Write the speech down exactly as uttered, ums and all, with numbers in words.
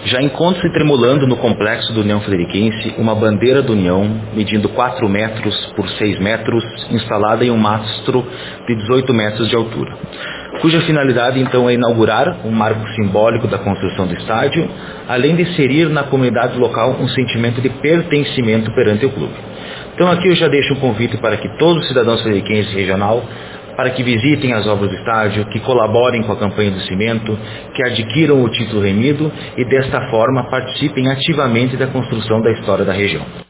Já encontra-se tremulando no complexo do União Frederiquense uma bandeira do União, medindo quatro metros por seis metros, instalada em um mastro de dezoito metros de altura, cuja finalidade então é inaugurar um marco simbólico da construção do estádio, além de inserir na comunidade local um sentimento de pertencimento perante o clube. Então aqui eu já deixo um convite para que todos os cidadãos frederiquenses regional, para que visitem as obras do estádio, que colaborem com a campanha do cimento, que adquiram o título remido e desta forma participem ativamente da construção da história da região.